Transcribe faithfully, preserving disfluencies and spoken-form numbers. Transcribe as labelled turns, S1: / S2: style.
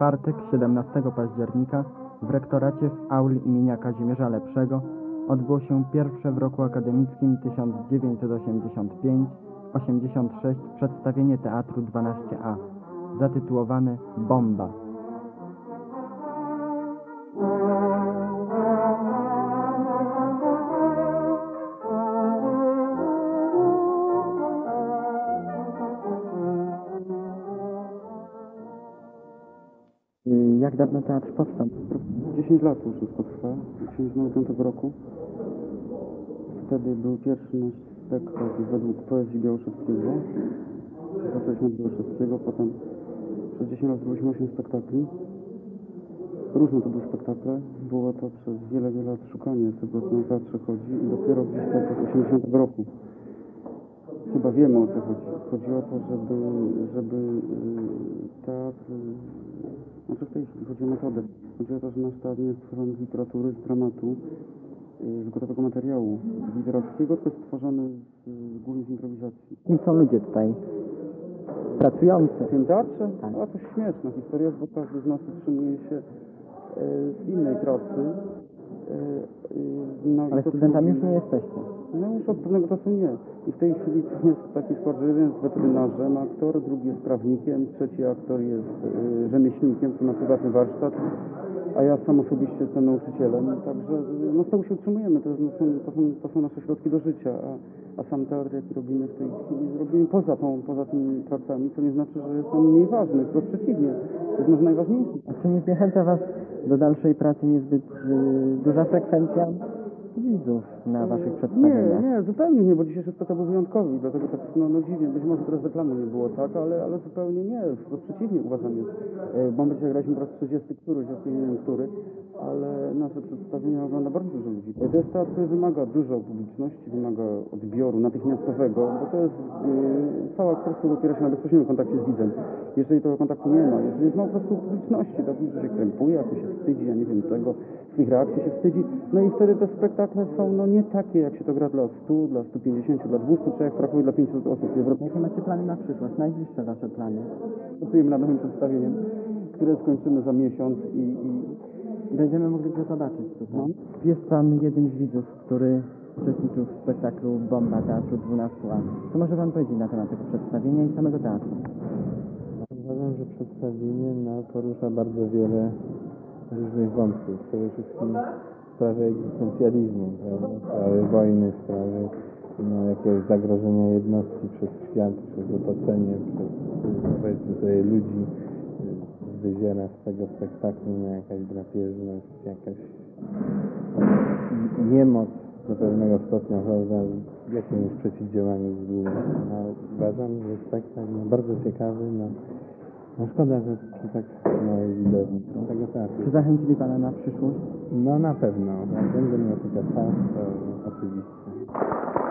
S1: czwartek, siedemnastego października, w rektoracie w auli imienia Kazimierza Lepszego odbyło się pierwsze w roku akademickim tysiąc dziewięćset osiemdziesiąt pięć osiemdziesiąt sześć przedstawienie Teatru dwanaście A, zatytułowane Bomba. Jak dawno teatr powstał?
S2: dziesięć lat już wszystko trwa, od tysiąc dziewięćset dziewięćdziesiątego piątego roku. Wtedy był pierwszy nasz spektakl według poezji Białoszewskiego. Zaczęliśmy od Białoszewskiego, potem przez dziesięć lat zrobiliśmy osiem spektakli. Różne to były spektakle. Było to przez wiele, wiele lat szukanie tego, co na teatrze chodzi i dopiero gdzieś tak od osiemdziesiątego roku chyba wiemy, o co chodzi. Chodzi o to, żeby, żeby teatr... Znaczy w tej chwili chodzi o metodę. Chodzi o to, że nasz teatr nie jest stworzony z literatury, z dramatu, z gotowego materiału literackiego, tylko jest stworzony z, głównie z improwizacji.
S1: Kim są ludzie tutaj pracujący?
S2: W tym teatrze?
S1: Tak.
S2: A to śmieszna historia, bo każdy z nas utrzymuje się z innej pracy. No,
S1: Ale studentami już nie jesteście.
S2: No już od pewnego czasu nie. I w tej chwili jest taki skład, że jeden jest weterynarzem, aktor, drugi jest prawnikiem, trzeci aktor jest y, rzemieślnikiem, który ma prywatny warsztat, a ja sam osobiście jestem nauczycielem. Także no, z tego się utrzymujemy, to, no, są, to, są, to są nasze środki do życia, a, a sam teatr, jaki robimy w tej chwili, robimy poza, tą, poza tymi pracami, co nie znaczy, że jest on mniej ważny, tylko przeciwnie, jest może najważniejszy.
S1: A czy nie zniechęca Was do dalszej pracy niezbyt y, duża frekwencja widzów na Waszych przedstawieniach?
S2: Nie, nie, zupełnie nie, bo dzisiejszy spektakl był wyjątkowy, dlatego tak no, no dziwnie, być może teraz reklamy nie było, tak, ale, ale zupełnie nie, wprost przeciwnie uważam jest. Bombę dzisiaj graliśmy po raz trzydziesty któryś, ja nie wiem który, ale nasze przedstawienia ogląda bardzo dużo ludzi. To jest teatr, który wymaga dużo publiczności, wymaga odbioru natychmiastowego, bo to jest, yy, cała aktorstwo opiera się na bezpośrednim kontakcie z widzem. Jeżeli tego kontaktu nie ma, jeżeli jest mało po prostu publiczności, to widz się krępuje, jak się wstydzi, ja nie wiem czego, swoich reakcji się wstydzi, no i wtedy te spektakle są no nie takie, jak się to gra dla stu, dla stu pięćdziesięciu, dla dwustu, czy jak brakuje dla pięciuset osób w Europie.
S1: Jakie macie plany na przyszłość? Najbliższe Wasze plany?
S2: Pracujemy nad nowym przedstawieniem, które skończymy za miesiąc i... i...
S1: Będziemy mogli go zobaczyć tutaj.
S2: No.
S1: Jest Pan jednym z widzów, który uczestniczył w spektaklu Bomba Teatru dwanaście A. Co może Pan powiedzieć na temat tego przedstawienia i samego teatru?
S3: Uważam, że przedstawienie no, porusza bardzo wiele różnych wątków. Przede wszystkim sprawy egzystencjalizmu, prawda? Sprawy wojny, sprawy no, jakiegoś zagrożenia jednostki przez świat, przez otoczenie, przez powiedzmy sobie ludzi. Wyziera z tego spektaklu no, jakaś drapieżność, jakaś niemoc do pewnego stopnia, prawda, jakiemuś przeciwdziałaniu złu. No, uważam, że spektakl no, bardzo ciekawy, no, no szkoda, że przy tak małej widowni tego teatru.
S1: Czy zachęcili Pana na przyszłość?
S3: No na pewno, jak będę miał tylko czas, to oczywiście.